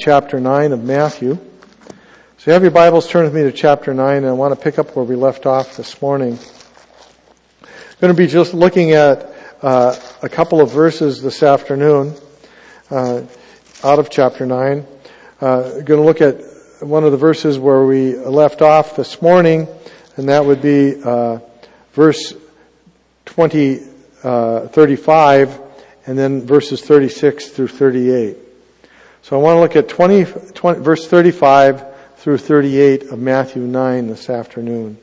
chapter 9 of Matthew. So you have your Bibles, turn with me to chapter 9, and I want to pick up where we left off this morning. I'm going to be just looking at a couple of verses this afternoon out of chapter 9. Going to look at one of the verses where we left off this morning, and that would be verse 35, and then verses 36 through 38. So I want to look at verse 35 through 38 of Matthew 9 this afternoon.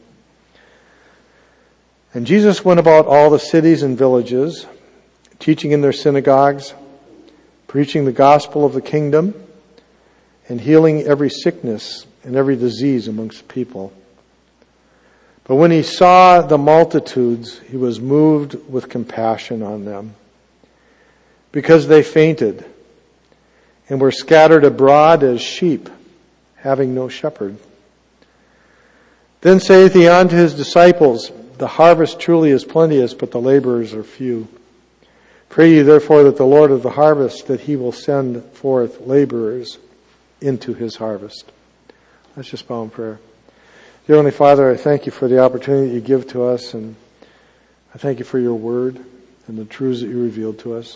And Jesus went about all the cities and villages, teaching in their synagogues, preaching the gospel of the kingdom, and healing every sickness and every disease amongst the people. But when he saw the multitudes, he was moved with compassion on them, because they fainted and were scattered abroad as sheep, having no shepherd. Then saith he unto his disciples, the harvest truly is plenteous, but the laborers are few. Pray ye therefore that the Lord of the harvest, that he will send forth laborers into his harvest. Let's just bow in prayer. Dear Heavenly Father, I thank you for the opportunity that you give to us, and I thank you for your word and the truths that you revealed to us.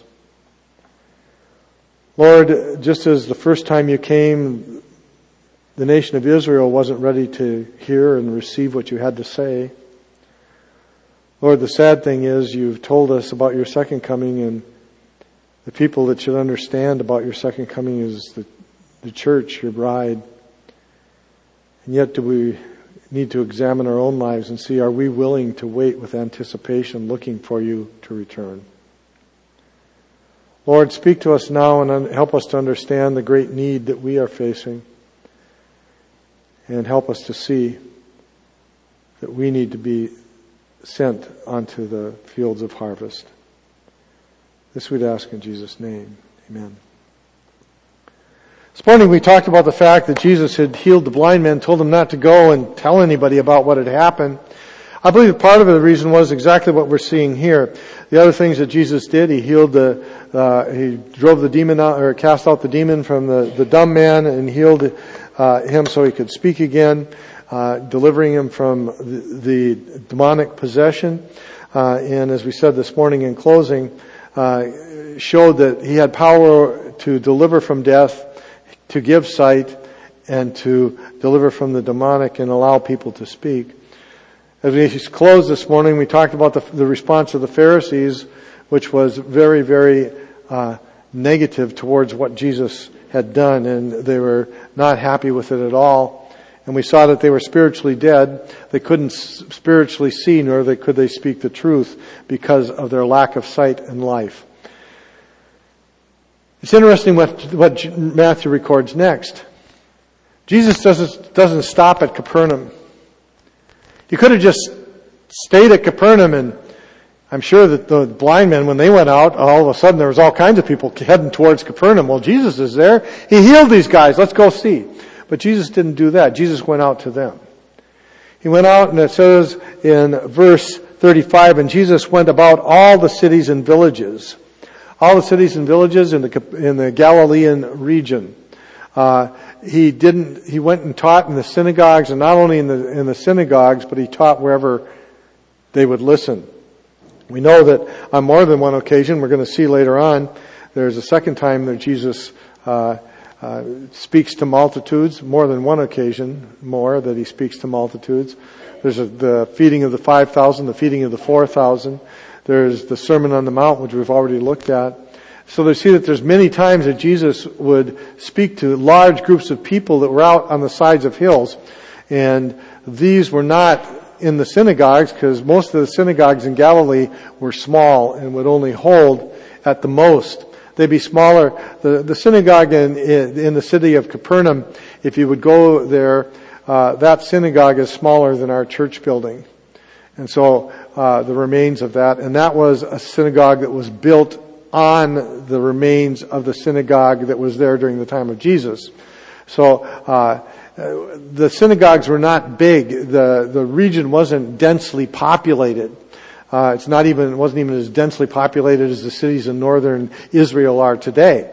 Lord, just as the first time you came, the nation of Israel wasn't ready to hear and receive what you had to say. Lord, the sad thing is you've told us about your second coming, and the people that should understand about your second coming is the church, your bride. And yet do we need to examine our own lives and see, are we willing to wait with anticipation, looking for you to return? Lord, speak to us now and help us to understand the great need that we are facing, and help us to see that we need to be sent onto the fields of harvest. This we'd ask in Jesus' name. Amen. This morning we talked about the fact that Jesus had healed the blind man, told him not to go and tell anybody about what had happened. I believe part of the reason was exactly what we're seeing here. The other things that Jesus did, he healed he drove the demon out, or cast out the demon from the dumb man, and healed him so he could speak again, delivering him from the demonic possession. And as we said this morning in closing, showed that he had power to deliver from death, to give sight, and to deliver from the demonic and allow people to speak. As we closed this morning, we talked about the response of the Pharisees, which was very, very negative towards what Jesus had done, and they were not happy with it at all. And we saw that they were spiritually dead. They couldn't spiritually see, nor could they speak the truth because of their lack of sight and life. It's interesting what Matthew records next. Jesus doesn't stop at Capernaum. He could have just stayed at Capernaum, and I'm sure that the blind men, when they went out, all of a sudden there was all kinds of people heading towards Capernaum. Well, Jesus is there. He healed these guys. Let's go see. But Jesus didn't do that. Jesus went out to them. He went out, and it says in verse 35, and Jesus went about all the cities and villages. All the cities and villages in the Galilean region. He went and taught in the synagogues, and not only in the synagogues, but he taught wherever they would listen. We know that on more than one occasion, we're going to see later on, there's a second time that Jesus speaks to multitudes, more than one occasion more that he speaks to multitudes. There's the feeding of the 5,000, the feeding of the 4,000. There's the Sermon on the Mount, which we've already looked at. So they see that there's many times that Jesus would speak to large groups of people that were out on the sides of hills. And these were not in the synagogues, because most of the synagogues in Galilee were small and would only hold at the most. They'd be smaller. The synagogue in the city of Capernaum, if you would go there, that synagogue is smaller than our church building. And so the remains of that, and that was a synagogue that was built on the remains of the synagogue that was there during the time of Jesus. So the synagogues were not big. The region wasn't densely populated. It wasn't even as densely populated as the cities in northern Israel are today.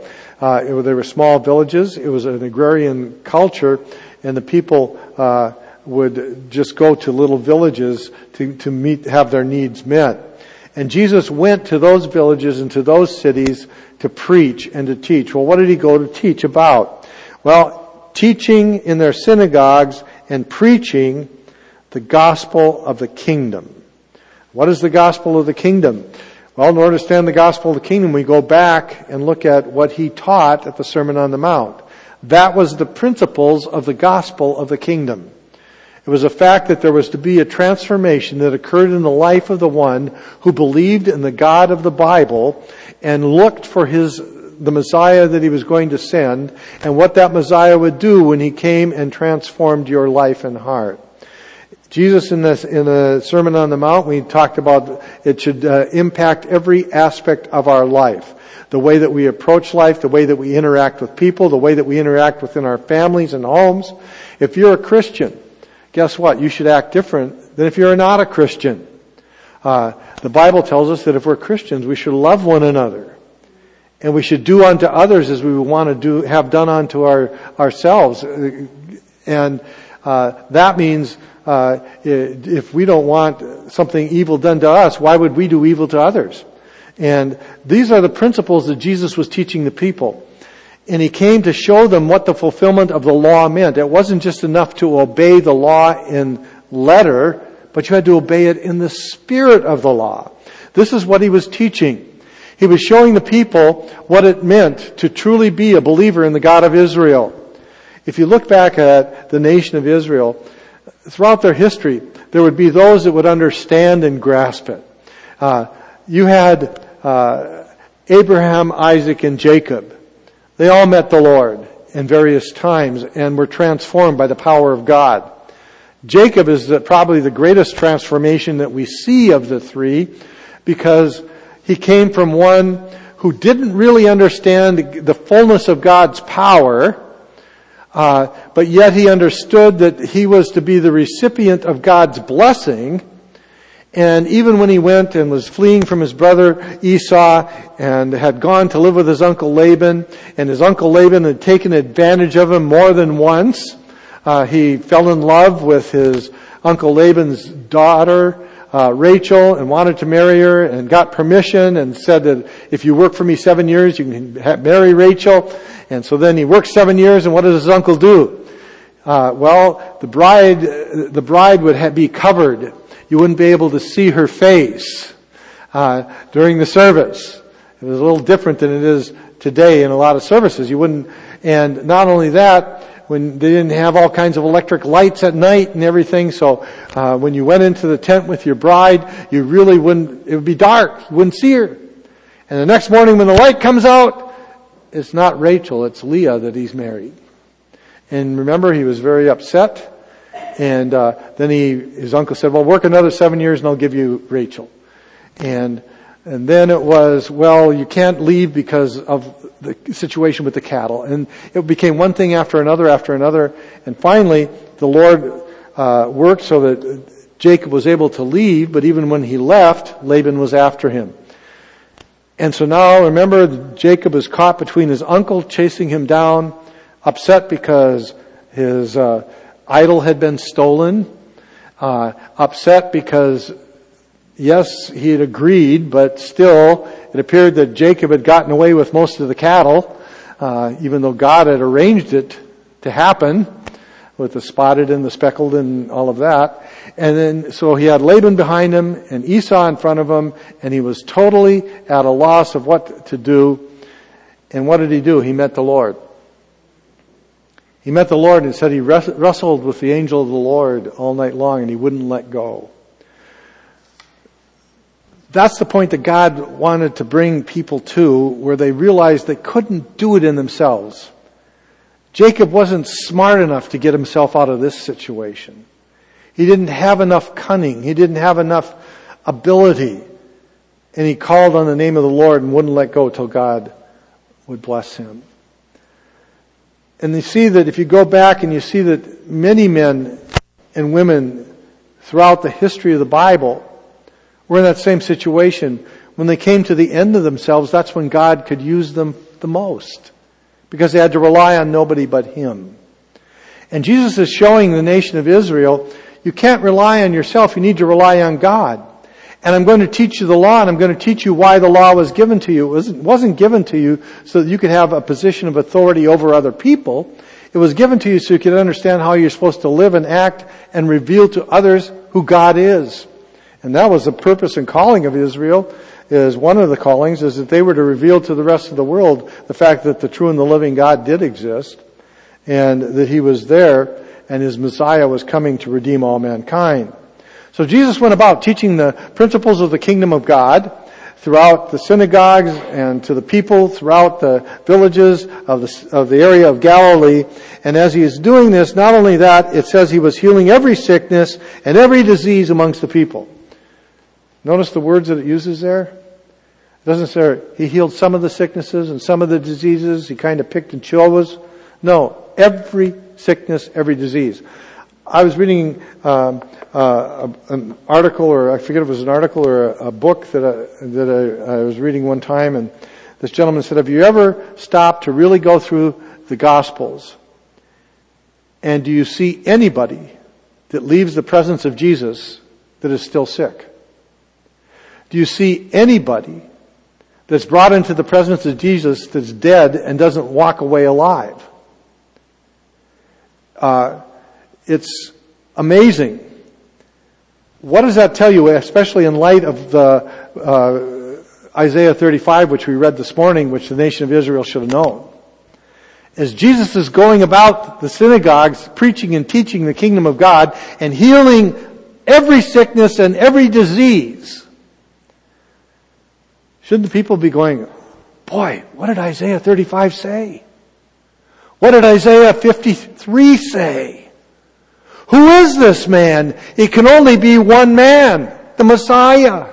They were small villages. It was an agrarian culture, and the people would just go to little villages to have their needs met. And Jesus went to those villages and to those cities to preach and to teach. Well, what did he go to teach about? Well, teaching in their synagogues and preaching the gospel of the kingdom. What is the gospel of the kingdom? Well, in order to understand the gospel of the kingdom, we go back and look at what he taught at the Sermon on the Mount. That was the principles of the gospel of the kingdom. It was a fact that there was to be a transformation that occurred in the life of the one who believed in the God of the Bible and looked for the Messiah that he was going to send, and what that Messiah would do when he came and transformed your life and heart. Jesus in the Sermon on the Mount, we talked about it should impact every aspect of our life. The way that we approach life, the way that we interact with people, the way that we interact within our families and homes. If you're a Christian, guess what? You should act different than if you're not a Christian. The Bible tells us that if we're Christians, we should love one another. And we should do unto others as we want to have done unto ourselves. And that means if we don't want something evil done to us, why would we do evil to others? And these are the principles that Jesus was teaching the people. And he came to show them what the fulfillment of the law meant. It wasn't just enough to obey the law in letter, but you had to obey it in the spirit of the law. This is what he was teaching. He was showing the people what it meant to truly be a believer in the God of Israel. If you look back at the nation of Israel, throughout their history, there would be those that would understand and grasp it. You had Abraham, Isaac, and Jacob. They all met the Lord in various times and were transformed by the power of God. Jacob is probably the greatest transformation that we see of the three, because he came from one who didn't really understand the fullness of God's power, but yet he understood that he was to be the recipient of God's blessing. And even when he went and was fleeing from his brother Esau and had gone to live with his uncle Laban, and his uncle Laban had taken advantage of him more than once, he fell in love with his uncle Laban's daughter, Rachel, and wanted to marry her, and got permission and said that if you work for me 7 years, you can marry Rachel. And so then he worked 7 years, and what does his uncle do? The bride would be covered. You wouldn't be able to see her face during the service. It was a little different than it is today in a lot of services. You wouldn't, and not only that, when they didn't have all kinds of electric lights at night and everything, so when you went into the tent with your bride, you really wouldn't, it would be dark, you wouldn't see her. And the next morning when the light comes out, it's not Rachel, it's Leah that he's married. And remember, he was very upset. And then his uncle said, well, work another 7 years and I'll give you Rachel. And then it was, well, you can't leave because of the situation with the cattle. And it became one thing after another. And finally, the Lord worked so that Jacob was able to leave, but even when he left, Laban was after him. And so now, remember, Jacob is caught between his uncle chasing him down, upset because his idol had been stolen, upset because, yes, he had agreed, but still it appeared that Jacob had gotten away with most of the cattle, even though God had arranged it to happen with the spotted and the speckled and all of that. And then, so he had Laban behind him and Esau in front of him, and he was totally at a loss of what to do. And what did he do? He met the Lord. He met the Lord and said he wrestled with the angel of the Lord all night long and he wouldn't let go. That's the point that God wanted to bring people to, where they realized they couldn't do it in themselves. Jacob wasn't smart enough to get himself out of this situation. He didn't have enough cunning. He didn't have enough ability. And he called on the name of the Lord and wouldn't let go till God would bless him. And you see that if you go back and you see that many men and women throughout the history of the Bible were in that same situation. When they came to the end of themselves, that's when God could use them the most. because they had to rely on nobody but Him. And Jesus is showing the nation of Israel, you can't rely on yourself, you need to rely on God. And I'm going to teach you the law, and I'm going to teach you why the law was given to you. It wasn't given to you so that you could have a position of authority over other people. It was given to you so you could understand how you're supposed to live and act and reveal to others who God is. And that was the purpose and calling of Israel. Is one of the callings is that they were to reveal to the rest of the world the fact that the true and the living God did exist, and that He was there, and His Messiah was coming to redeem all mankind. So Jesus went about teaching the principles of the kingdom of God throughout the synagogues and to the people throughout the villages of the area of Galilee. And as He is doing this, not only that, it says He was healing every sickness and every disease amongst the people. Notice the words that it uses there? It doesn't say He healed some of the sicknesses and some of the diseases. He kind of picked and chose. No, every sickness, every disease. I was reading an article, or I forget if it was an article or a book that I was reading one time, and this gentleman said, have you ever stopped to really go through the Gospels, and do you see anybody that leaves the presence of Jesus that is still sick? Do you see anybody that's brought into the presence of Jesus that's dead and doesn't walk away alive? It's amazing. What does that tell you, especially in light of the Isaiah 35, which we read this morning, which the nation of Israel should have known? As Jesus is going about the synagogues, preaching and teaching the kingdom of God and healing every sickness and every disease, shouldn't the people be going, boy, what did Isaiah 35 say? What did Isaiah 53 say? Who is this man? It can only be one man, the Messiah.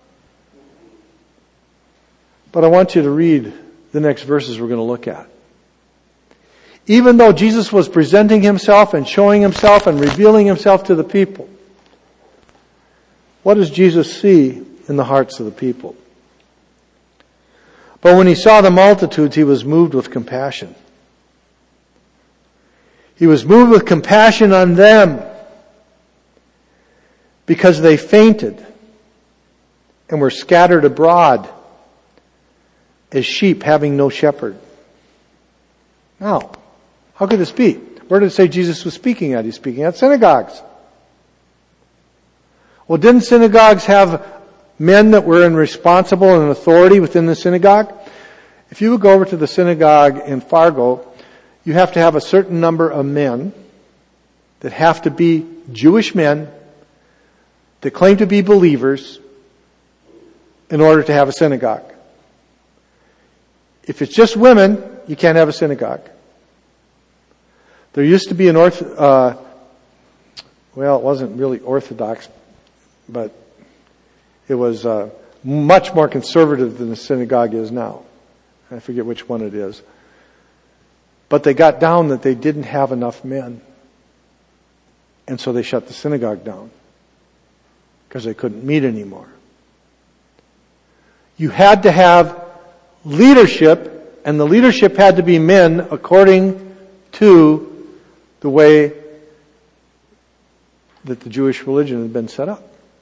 But I want you to read the next verses we're going to look at. Even though Jesus was presenting Himself and showing Himself and revealing Himself to the people, what does Jesus see in the hearts of the people? But when He saw the multitudes, He was moved with compassion. He was moved with compassion on them because they fainted and were scattered abroad as sheep having no shepherd. Now, how could this be? Where did it say Jesus was speaking at? He's speaking at synagogues. Well, didn't synagogues have men that were responsible and authority within the synagogue? If you would go over to the synagogue in Fargo, you have to have a certain number of men that have to be Jewish men that claim to be believers in order to have a synagogue. If it's just women, you can't have a synagogue. There used to be it wasn't really Orthodox, but it was much more conservative than the synagogue is now. I forget which one it is. But they got down that they didn't have enough men. And so they shut the synagogue down because they couldn't meet anymore. You had to have leadership, and the leadership had to be men according to the way that the Jewish religion had been set up.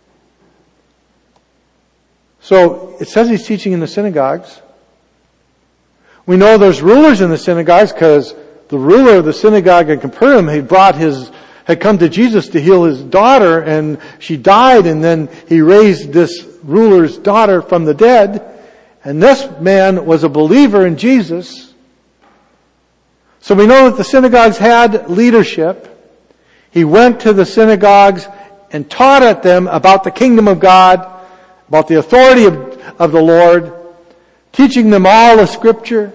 So it says He's teaching in the synagogues. We know there's rulers in the synagogues because the ruler of the synagogue in Capernaum had come to Jesus to heal his daughter, and she died, and then He raised this ruler's daughter from the dead. And this man was a believer in Jesus. So we know that the synagogues had leadership. He went to the synagogues and taught at them about the kingdom of God, about the authority of the Lord, teaching them all the Scripture,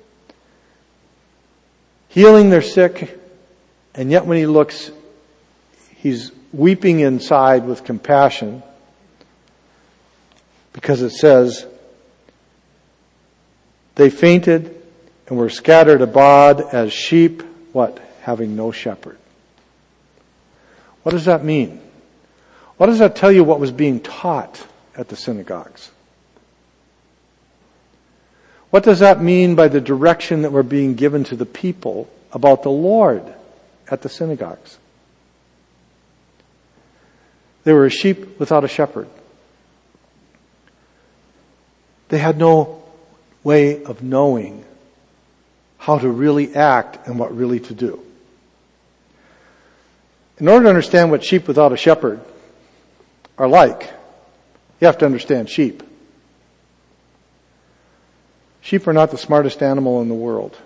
healing their sick, and yet when He looks, He's weeping inside with compassion because it says, they fainted and were scattered abroad as sheep, what? Having no shepherd. What does that mean? What does that tell you what was being taught at the synagogues? What does that mean by the direction that we're being given to the people about the Lord at the synagogues? They were a sheep without a shepherd. They had no way of knowing how to really act and what really to do. In order to understand what sheep without a shepherd are like, you have to understand sheep. Sheep are not the smartest animal in the world.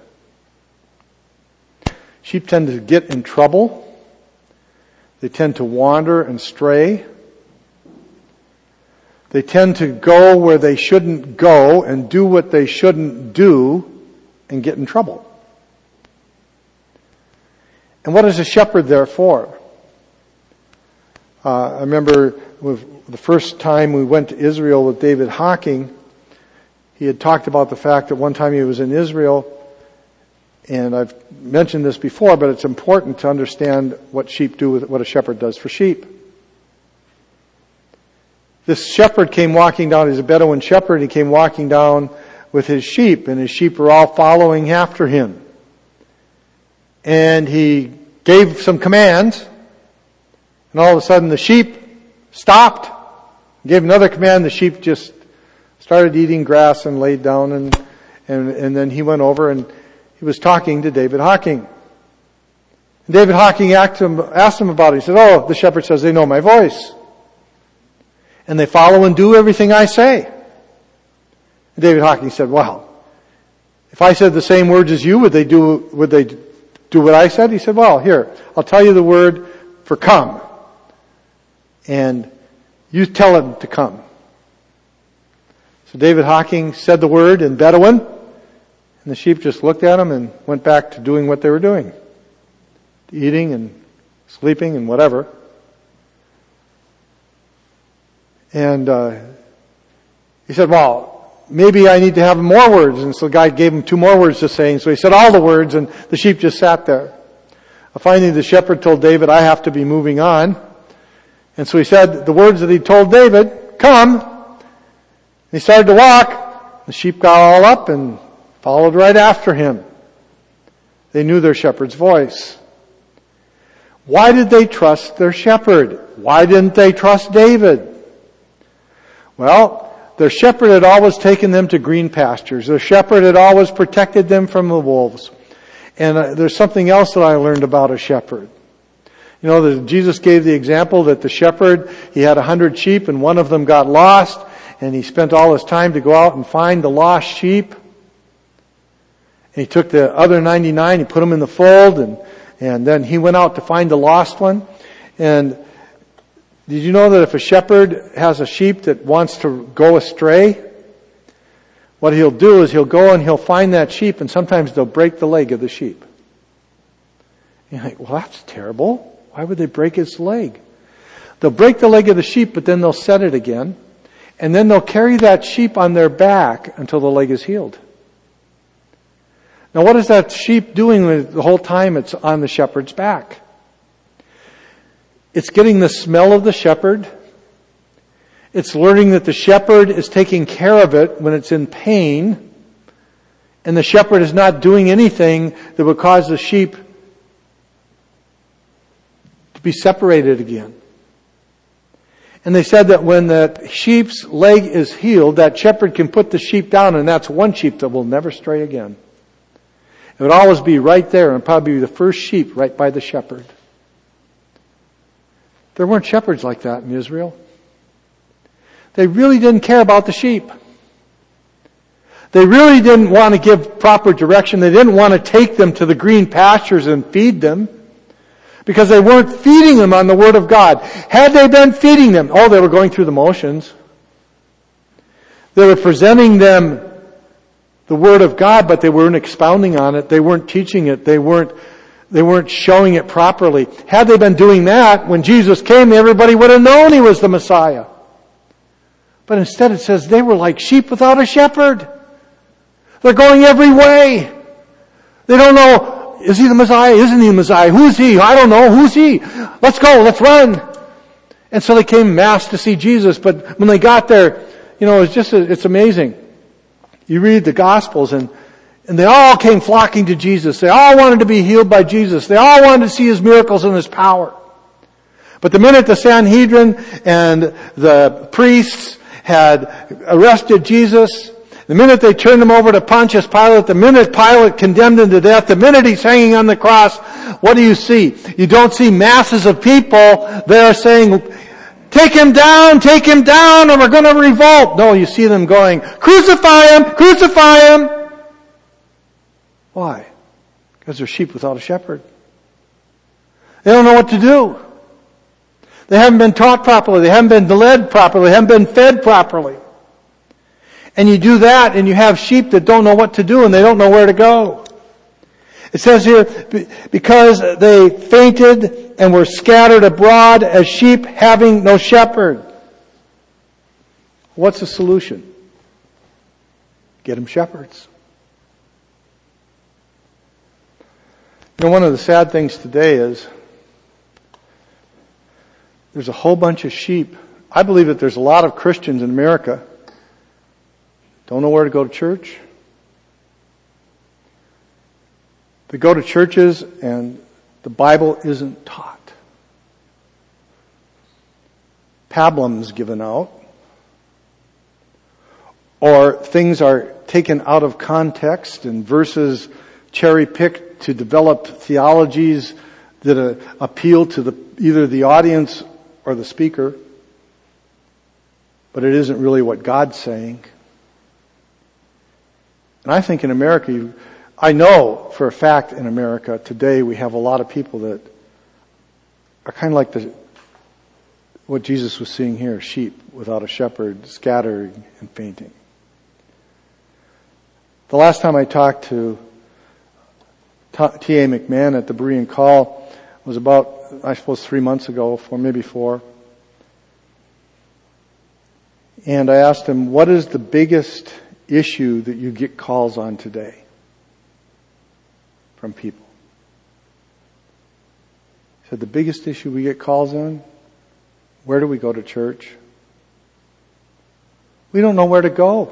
Sheep tend to get in trouble. They tend to wander and stray. They tend to go where they shouldn't go and do what they shouldn't do and get in trouble. And what is a shepherd there for? I remember the first time we went to Israel with David Hocking, he had talked about the fact that one time he was in Israel, and I've mentioned this before, but it's important to understand what sheep do, what a shepherd does for sheep. This shepherd came walking down, he's a Bedouin shepherd, he came walking down with his sheep, and his sheep were all following after him. And he gave some commands, and all of a sudden the sheep stopped, gave another command, the sheep just started eating grass and laid down, and then he went over and he was talking to David Hocking. And David Hocking asked him about it. He said, "Oh, the shepherd says they know my voice. And they follow and do everything I say." And David Hocking said, "Well, if I said the same words as you, would they do what I said?" He said, "Well, here, I'll tell you the word for come. And you tell them to come." So David Hocking said the word in Bedouin, and the sheep just looked at him and went back to doing what they were doing. Eating and sleeping and whatever. And he said, "Well, maybe I need to have more words." And so the guy gave him 2 more words to say. And so he said all the words, and the sheep just sat there. Finally, the shepherd told David, "I have to be moving on." And so he said the words that he told David, "Come." And he started to walk. The sheep got all up and followed right after him. They knew their shepherd's voice. Why did they trust their shepherd? Why didn't they trust David? Well, their shepherd had always taken them to green pastures. Their shepherd had always protected them from the wolves. And there's something else that I learned about a shepherd. You know, Jesus gave the example that the shepherd, he had 100 sheep and one of them got lost, and he spent all his time to go out and find the lost sheep. And he took the other 99, he put them in the fold, and then he went out to find the lost one. And did you know that if a shepherd has a sheep that wants to go astray, what he'll do is he'll go and he'll find that sheep, and sometimes they'll break the leg of the sheep. And you're like, well, that's terrible. Why would they break its leg? They'll break the leg of the sheep, but then they'll set it again. And then they'll carry that sheep on their back until the leg is healed. Now what is that sheep doing the whole time it's on the shepherd's back? It's getting the smell of the shepherd. It's learning that the shepherd is taking care of it when it's in pain. And the shepherd is not doing anything that would cause the sheep to be separated again. And they said that when the sheep's leg is healed, that shepherd can put the sheep down, and that's one sheep that will never stray again. It would always be right there, and probably be the first sheep right by the shepherd. There weren't shepherds like that in Israel. They really didn't care about the sheep. They really didn't want to give proper direction. They didn't want to take them to the green pastures and feed them, because they weren't feeding them on the Word of God. Had they been feeding them, they were going through the motions. They were presenting them the Word of God, but they weren't expounding on it. They weren't teaching it. They weren't showing it properly. Had they been doing that, when Jesus came, everybody would have known He was the Messiah. But instead it says they were like sheep without a shepherd. They're going every way. They don't know, is He the Messiah? Isn't He the Messiah? Who's He? I don't know. Who's He? Let's go. Let's run. And so they came mass to see Jesus. But when they got there, it's amazing. You read the Gospels and they all came flocking to Jesus. They all wanted to be healed by Jesus. They all wanted to see His miracles and His power. But the minute the Sanhedrin and the priests had arrested Jesus, the minute they turned Him over to Pontius Pilate, the minute Pilate condemned Him to death, the minute He's hanging on the cross, what do you see? You don't see masses of people there saying, take Him down, or we're going to revolt. No, you see them going, crucify Him, crucify Him. Why? Because they're sheep without a shepherd. They don't know what to do. They haven't been taught properly. They haven't been led properly. They haven't been fed properly. And you do that and you have sheep that don't know what to do and they don't know where to go. It says here, because they fainted and were scattered abroad as sheep having no shepherd. What's the solution? Get them shepherds. You know, one of the sad things today is there's a whole bunch of sheep. I believe that there's a lot of Christians in America don't know where to go to church. They go to churches and the Bible isn't taught. Pablum's given out. Or things are taken out of context and verses cherry-picked to develop theologies that appeal to either the audience or the speaker. But it isn't really what God's saying. And I think in America, I know for a fact in America today we have a lot of people that are kind of like what Jesus was seeing here, sheep without a shepherd, scattering and fainting. The last time I talked to T.A. McMahon at the Berean Call was about, I suppose, 3 months ago, maybe 4. And I asked him, what is the biggest issue that you get calls on today from people? He said, the biggest issue we get calls on, where do we go to church? We don't know where to go.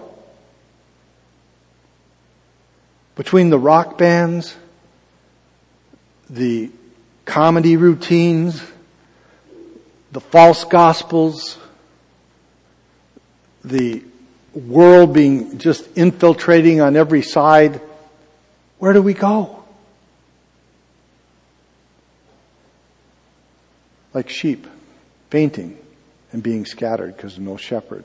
Between the rock bands, the comedy routines, the false gospels, the world being just infiltrating on every side, where do we go? Like sheep, fainting and being scattered because of no shepherd.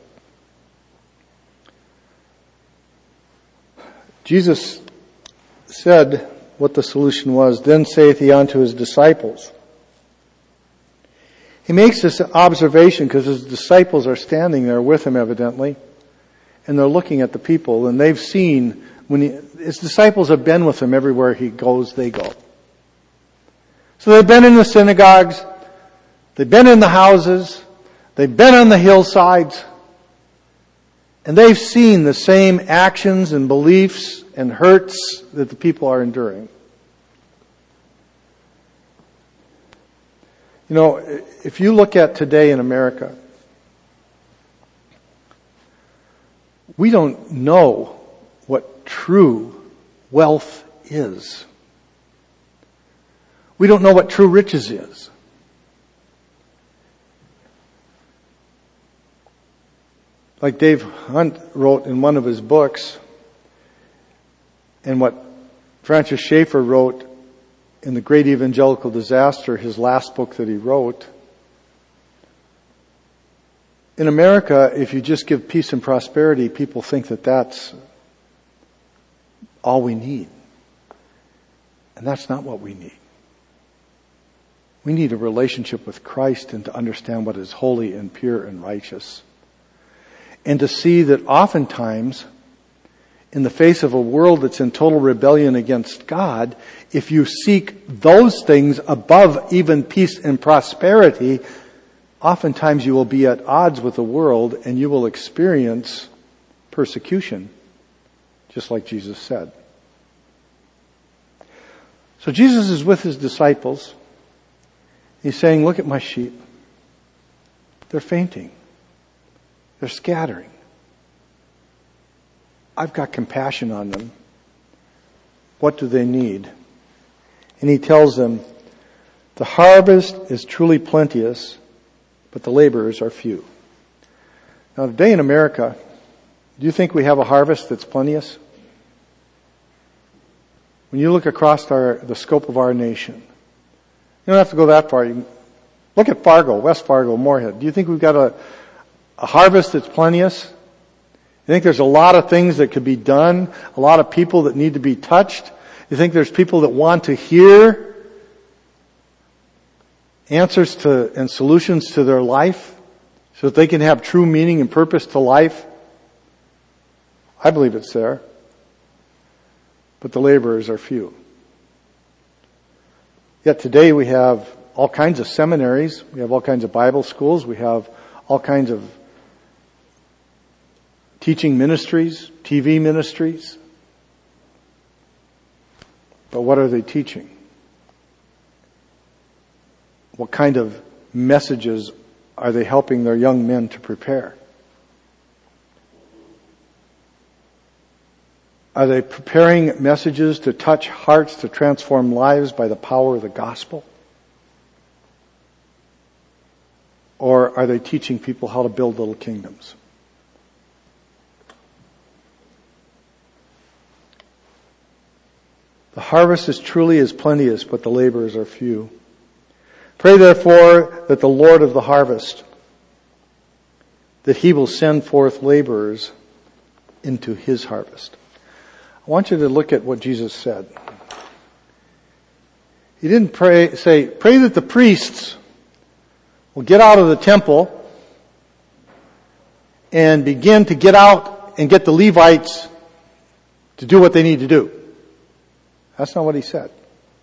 Jesus said what the solution was. Then saith He unto His disciples. He makes this observation because His disciples are standing there with Him evidently. And they're looking at the people and they've seen His disciples have been with Him everywhere He goes, they go. So they've been in the synagogues. They've been in the houses. They've been on the hillsides. And they've seen the same actions and beliefs and hurts that the people are enduring. You know, if you look at today in America, we don't know what true wealth is. We don't know what true riches is. Like Dave Hunt wrote in one of his books, and what Francis Schaeffer wrote in The Great Evangelical Disaster, his last book that he wrote. In America, if you just give peace and prosperity, people think that that's all we need. And that's not what we need. We need a relationship with Christ and to understand what is holy and pure and righteous. And to see that oftentimes, in the face of a world that's in total rebellion against God, if you seek those things above even peace and prosperity, oftentimes you will be at odds with the world and you will experience persecution, just like Jesus said. So Jesus is with His disciples. He's saying, look at my sheep. They're fainting. They're scattering. I've got compassion on them. What do they need? And he tells them, the harvest is truly plenteous, but the laborers are few. Now today in America, do you think we have a harvest that's plenteous? When you look across the scope of our nation, you don't have to go that far. You can look at Fargo, West Fargo, Moorhead. Do you think we've got a harvest that's plenteous? You think there's a lot of things that could be done? A lot of people that need to be touched? You think there's people that want to hear answers to and solutions to their life so that they can have true meaning and purpose to life? I believe it's there. But the laborers are few. Yet today we have all kinds of seminaries, we have all kinds of Bible schools, we have all kinds of teaching ministries, TV ministries. But what are they teaching? What kind of messages are they helping their young men to prepare? Are they preparing messages to touch hearts, to transform lives by the power of the gospel? Or are they teaching people how to build little kingdoms? The harvest is truly as plenteous, but the laborers are few. Pray therefore that the Lord of the harvest, that he will send forth laborers into his harvest. I want you to look at what Jesus said. He didn't pray that the priests will get out of the temple and begin to get out and get the Levites to do what they need to do. That's not what he said.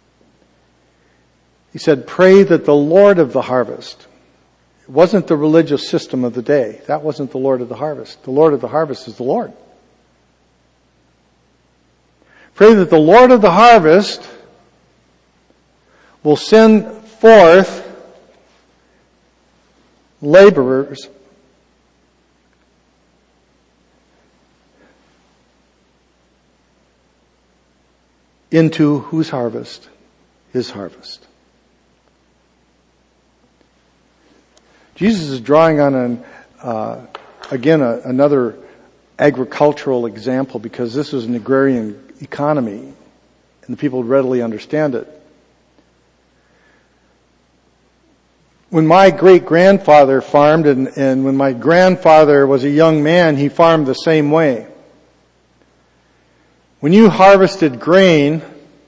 He said, pray that the Lord of the harvest. It wasn't the religious system of the day. That wasn't the Lord of the harvest. The Lord of the harvest is the Lord. Pray that the Lord of the harvest will send forth laborers into whose harvest? His harvest. Jesus is drawing on another agricultural example, because this was an agrarian economy and the people would readily understand it. When my great-grandfather farmed and when my grandfather was a young man, he farmed the same way. When you harvested grain,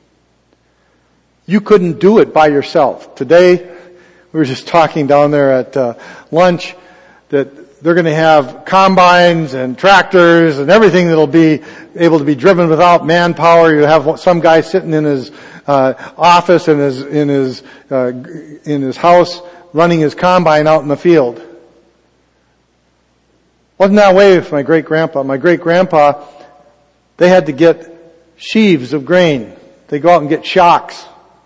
you couldn't do it by yourself. Today, we were just talking down there at lunch that they're going to have combines and tractors and everything that'll be able to be driven without manpower. You have some guy sitting in his office in his house running his combine out in the field. Wasn't that way with my great-grandpa. My great-grandpa, they had to get sheaves of grain. They'd go out and get shocks.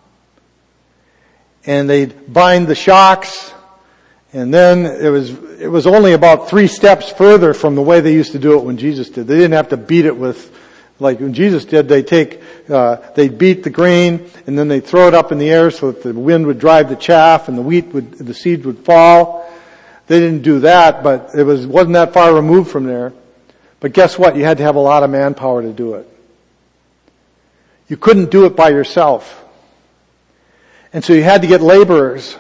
And they'd bind the shocks, and then it was only about 3 steps further from the way they used to do it when Jesus did. They didn't have to beat it with, like when Jesus did, they'd beat the grain, and then they'd throw it up in the air so that the wind would drive the chaff and the seed would fall. They didn't do that, but it wasn't that far removed from there. But guess what? You had to have a lot of manpower to do it. You couldn't do it by yourself. And so you had to get laborers.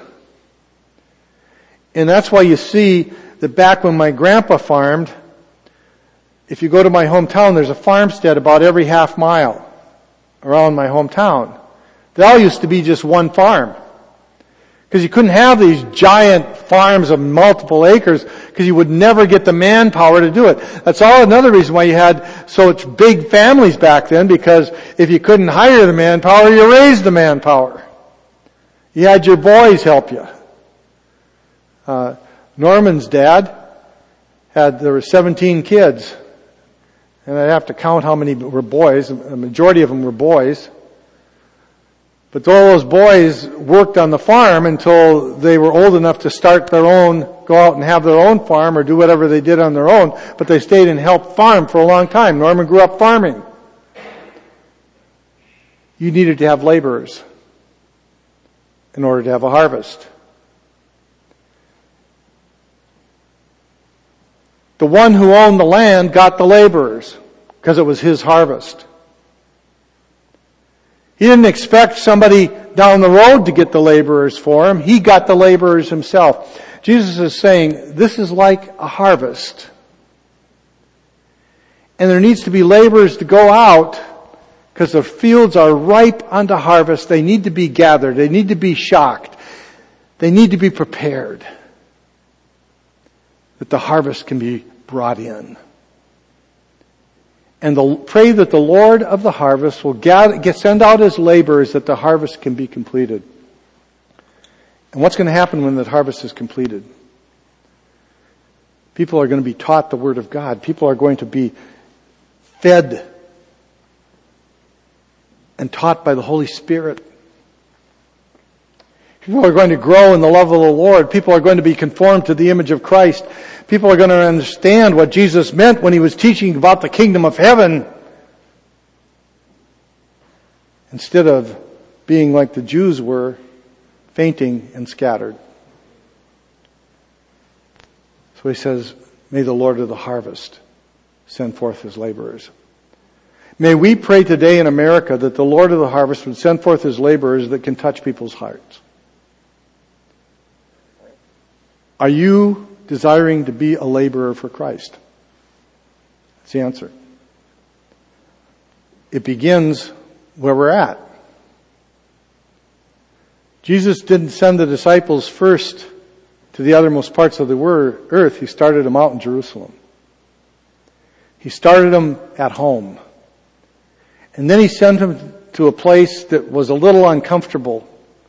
And that's why you see that back when my grandpa farmed, if you go to my hometown, there's a farmstead about every half mile around my hometown. They all used to be just one farm. Because you couldn't have these giant farms of multiple acres because you would never get the manpower to do it. That's all another reason why you had such big families back then, because if you couldn't hire the manpower, you raised the manpower. You had your boys help you. Norman's dad there were 17 kids. And I'd have to count how many were boys. A majority of them were boys. But all those boys worked on the farm until they were old enough to start their own go out and have their own farm or do whatever they did on their own, but they stayed and helped farm for a long time. Norman grew up farming. You needed to have laborers in order to have a harvest. The one who owned the land got the laborers because it was his harvest. He didn't expect somebody down the road to get the laborers for him. He got the laborers himself. Jesus is saying, this is like a harvest. And there needs to be laborers to go out because the fields are ripe unto harvest. They need to be gathered. They need to be shocked. They need to be prepared that the harvest can be brought in. And pray that the Lord of the harvest will send out his laborers that the harvest can be completed. And what's going to happen when the harvest is completed? People are going to be taught the Word of God. People are going to be fed and taught by the Holy Spirit. People are going to grow in the love of the Lord. People are going to be conformed to the image of Christ. People are going to understand what Jesus meant when he was teaching about the kingdom of heaven. Instead of being like the Jews were, fainting and scattered. So he says, may the Lord of the harvest send forth his laborers. May we pray today in America that the Lord of the harvest would send forth his laborers that can touch people's hearts. Are you desiring to be a laborer for Christ? That's the answer. It begins where we're at. Jesus didn't send the disciples first to the uttermost parts of the earth. He started them out in Jerusalem. He started them at home. And then he sent them to a place that was a little uncomfortable,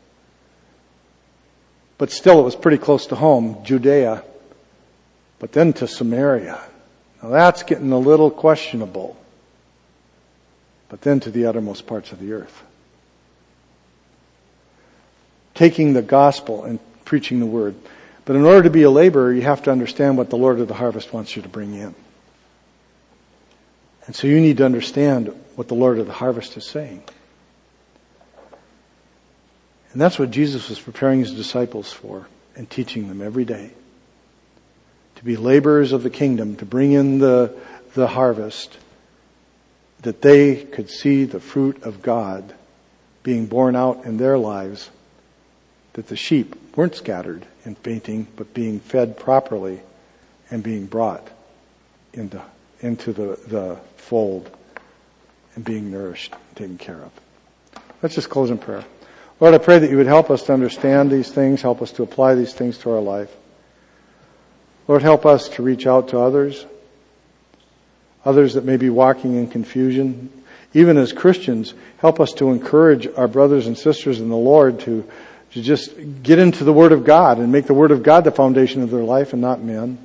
but still it was pretty close to home, Judea. But then to Samaria. Now that's getting a little questionable. But then to the uttermost parts of the earth. Taking the gospel and preaching the word. But in order to be a laborer, you have to understand what the Lord of the harvest wants you to bring in. And so you need to understand what the Lord of the harvest is saying. And that's what Jesus was preparing his disciples for and teaching them every day. To be laborers of the kingdom, to bring in the harvest, that they could see the fruit of God being borne out in their lives, that the sheep weren't scattered and fainting, but being fed properly and being brought into the fold and being nourished, taken care of. Let's just close in prayer. Lord, I pray that you would help us to understand these things, help us to apply these things to our life. Lord, help us to reach out to others that may be walking in confusion. Even as Christians, help us to encourage our brothers and sisters in the Lord to just get into the Word of God and make the Word of God the foundation of their life and not men.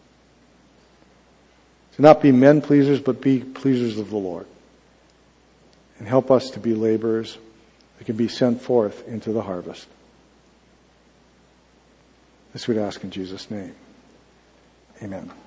To not be men pleasers, but be pleasers of the Lord. And help us to be laborers that can be sent forth into the harvest. This we'd ask in Jesus' name. Amen.